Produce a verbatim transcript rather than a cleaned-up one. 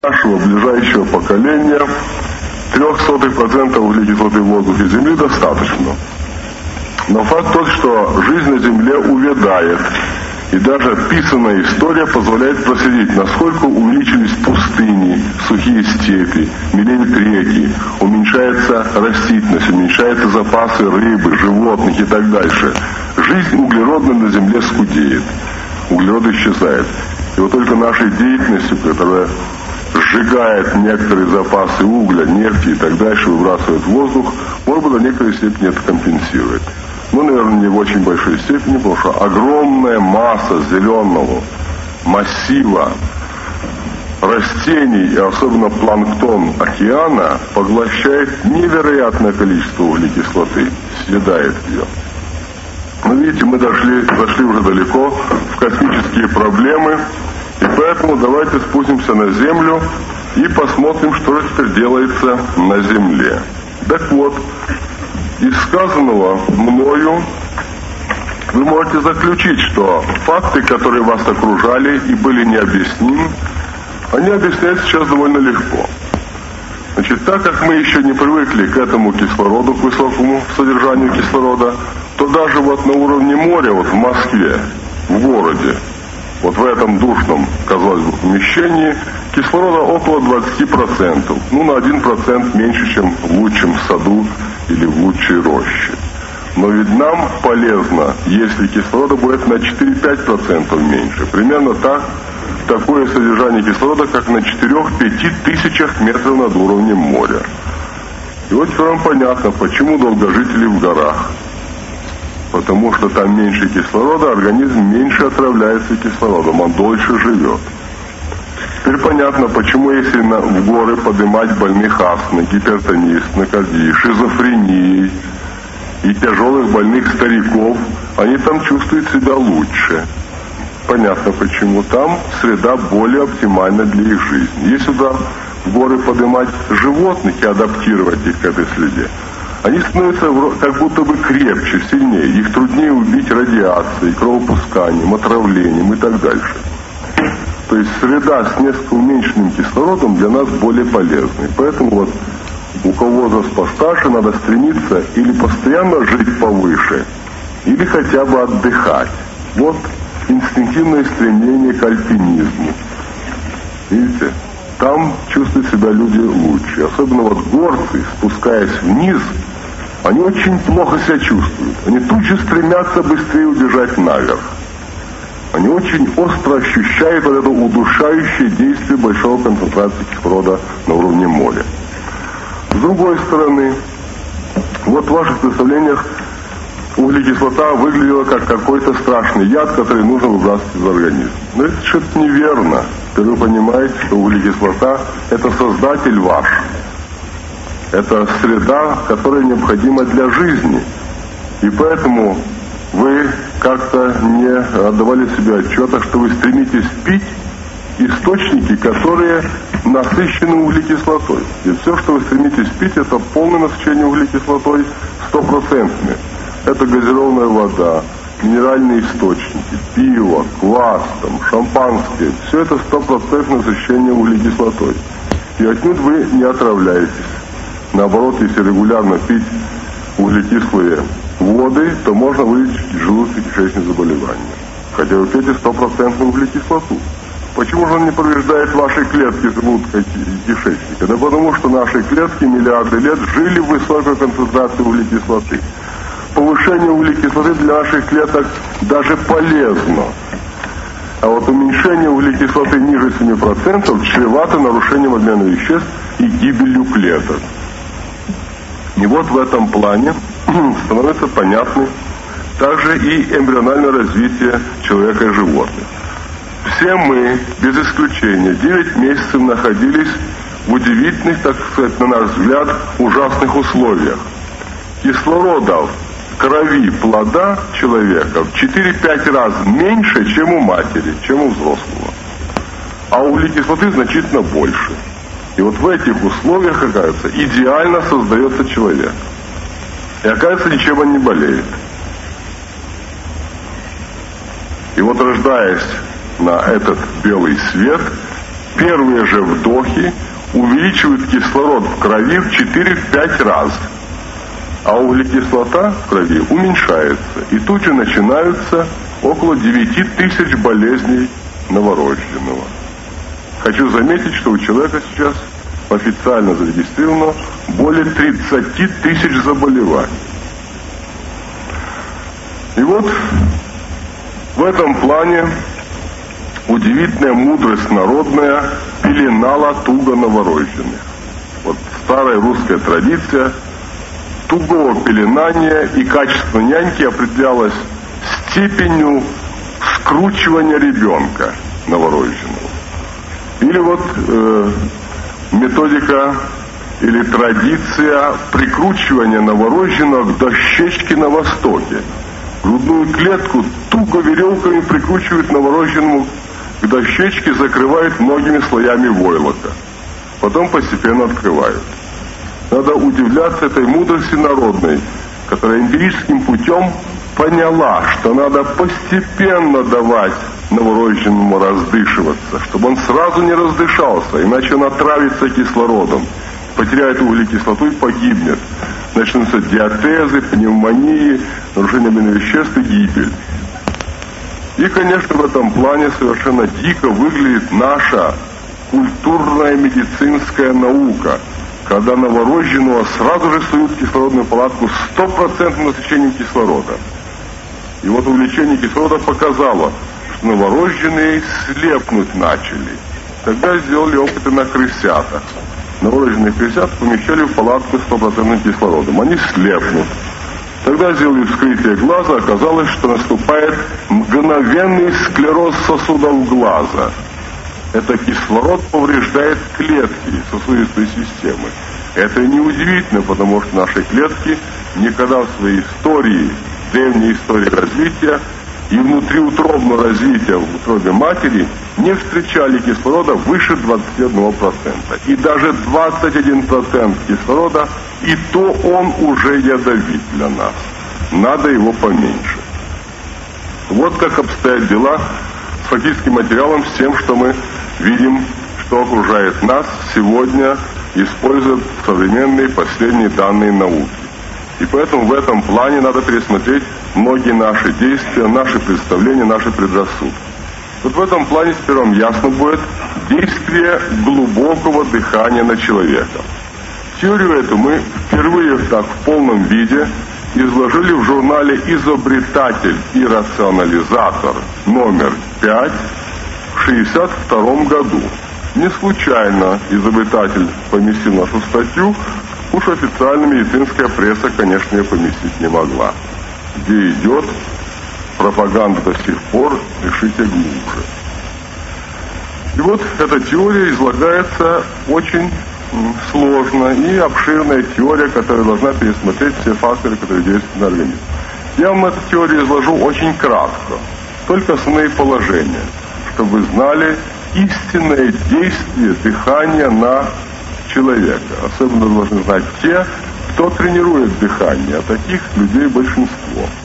нашего ближайшего поколения трех сотых процента углекислоты в воздухе Земли достаточно. Но факт тот, что жизнь на Земле увядает, и даже писанная история позволяет проследить, насколько увеличились пустыни, сухие степи, мелеют реки, уменьшается растительность, уменьшаются запасы рыбы, животных и так дальше. Жизнь углеродная на Земле скудеет, углерод исчезает. И вот только нашей деятельностью, которая сжигает некоторые запасы угля, нефти и так дальше, выбрасывает в воздух, может быть, до некоторой степени это компенсирует. Ну, наверное, не в очень большой степени, потому что огромная масса зеленого массива растений, и особенно планктон океана, поглощает невероятное количество углекислоты, съедает ее. Но видите, мы дошли, зашли уже далеко в космические проблемы, и поэтому давайте спустимся на Землю и посмотрим, что же теперь делается на Земле. Так вот, из сказанного мною вы можете заключить, что факты, которые вас окружали и были необъяснимы, они объясняются сейчас довольно легко. Значит, так как мы еще не привыкли к этому кислороду, к высокому содержанию кислорода, то даже вот на уровне моря, вот в Москве, в городе, вот в этом душном, казалось бы, помещении, кислорода около двадцать процентов. Ну, на один процент меньше, чем в лучшем саду или в лучшей роще. Но ведь нам полезно, если кислорода будет на четыре-пять процентов меньше. Примерно так, такое содержание кислорода, как на четырех-пяти тысячах метров над уровнем моря. И вот теперь вам понятно, почему долгожители в горах. Потому что там меньше кислорода, организм меньше отравляется кислородом, он дольше живет. Теперь понятно, почему если на, в горы поднимать больных астмой, гипертонией, стенокардией, шизофренией и тяжелых больных стариков, они там чувствуют себя лучше. Понятно почему. Там среда более оптимальна для их жизни. Если сюда в горы поднимать животных и адаптировать их к этой среде, они становятся как будто бы крепче, сильнее. Их труднее убить радиацией, кровопусканием, отравлением и так дальше. То есть среда с несколько уменьшенным кислородом для нас более полезна. Поэтому вот у кого возраст постарше надо стремиться или постоянно жить повыше, или хотя бы отдыхать. Вот инстинктивное стремление к альпинизму. Видите? Там чувствуют себя люди лучше. Особенно вот горцы, спускаясь вниз, они очень плохо себя чувствуют. Они тут же стремятся быстрее убежать наверх. Они очень остро ощущают вот это удушающее действие большого концентрации кислорода на уровне моря. С другой стороны, вот в ваших представлениях углекислота выглядела как какой-то страшный яд, который нужно выбрасывать из организма. Но это что-то неверно. Теперь вы понимаете, что углекислота – это создатель ваш. Это среда, которая необходима для жизни. И поэтому вы как-то не отдавали себе отчета, что вы стремитесь пить источники, которые насыщены углекислотой. И все, что вы стремитесь пить, это полное насыщение углекислотой стопроцентное. Это газированная вода, минеральные источники, пиво, квас, там, шампанское. Все это стопроцентное насыщение углекислотой. И отнюдь вы не отравляетесь. Наоборот, если регулярно пить углекислые воды, то можно вылечить желудочно-кишечные заболевания. Хотя вы пьете стопроцентную углекислоту. Почему же он не повреждает ваши клетки желудка и кишечника? Да потому что наши клетки миллиарды лет жили в высокой концентрации углекислоты. Повышение углекислоты для наших клеток даже полезно. А вот уменьшение углекислоты ниже семи процентов чревато нарушением обмена веществ и гибелью клеток. И вот в этом плане становится понятно также и эмбриональное развитие человека и животных. Все мы, без исключения, девять месяцев находились в удивительных, так сказать, на наш взгляд, ужасных условиях. Кислорода в крови плода человека в четыре-пять раз меньше, чем у матери, чем у взрослого. А углекислоты значительно больше. И вот в этих условиях, оказывается, идеально создается человек. И оказывается, ничем он не болеет. И вот рождаясь на этот белый свет, первые же вдохи увеличивают кислород в крови в четыре-пять раз, а углекислота в крови уменьшается. И тут же начинаются около девяти тысяч болезней новорожденного. Хочу заметить, что у человека сейчас официально зарегистрировано более тридцати тысяч заболеваний. И вот в этом плане удивительная мудрость народная пеленала туго новорожденных. Вот старая русская традиция тугого пеленания и качество няньки определялось степенью скручивания ребенка новорожденного. Или вот э, методика или традиция прикручивания новорожденного к дощечке на востоке. Грудную клетку туго веревками прикручивают новорожденному к дощечке, закрывают многими слоями войлока. Потом постепенно открывают. Надо удивляться этой мудрости народной, которая эмпирическим путем поняла, что надо постепенно давать новорожденному раздышиваться, чтобы он сразу не раздышался, иначе он отравится кислородом, потеряет углекислоту и погибнет. Начнутся диатезы, пневмонии, нарушение обменных веществ и гибель. И, конечно, в этом плане совершенно дико выглядит наша культурная медицинская наука, когда новорожденного сразу же суют в кислородную палатку с стопроцентным насыщением кислорода. И вот увеличение кислорода показало, что новорожденные слепнуть начали. Тогда сделали опыты на крысятах. Новорожденных крысят помещали в палатку с стопроцентным кислородом. Они слепнут. Тогда сделали вскрытие глаза, оказалось, что наступает мгновенный склероз сосудов глаза. Это кислород повреждает клетки сосудистой системы. Это неудивительно, потому что наши клетки никогда в своей истории, древней истории развития и внутриутробного развития в утробе матери не встречали кислорода выше двадцати одного процента. И даже двадцать один процент кислорода, и то он уже ядовит для нас. Надо его поменьше. Вот как обстоят дела с фактическим материалом, с тем, что мы видим, что окружает нас сегодня, используя современные последние данные науки. И поэтому в этом плане надо пересмотреть многие наши действия, наши представления, наши предрассудки. Вот в этом плане теперь вам ясно будет действие глубокого дыхания на человека. Теорию эту мы впервые так в полном виде изложили в журнале «Изобретатель и рационализатор» номер пять в шестьдесят втором году. Не случайно изобретатель поместил нашу статью, уж официальная медицинская пресса, конечно, ее поместить не могла. Где идет пропаганда до сих пор, решите глубже. И вот эта теория излагается очень сложно, и обширная теория, которая должна пересмотреть все факторы, которые действуют на организм. Я вам эту теорию изложу очень кратко, только основные положения, чтобы вы знали истинное действие дыхания на человека. Особенно должны знать те, кто тренирует дыхание, а таких людей большинство.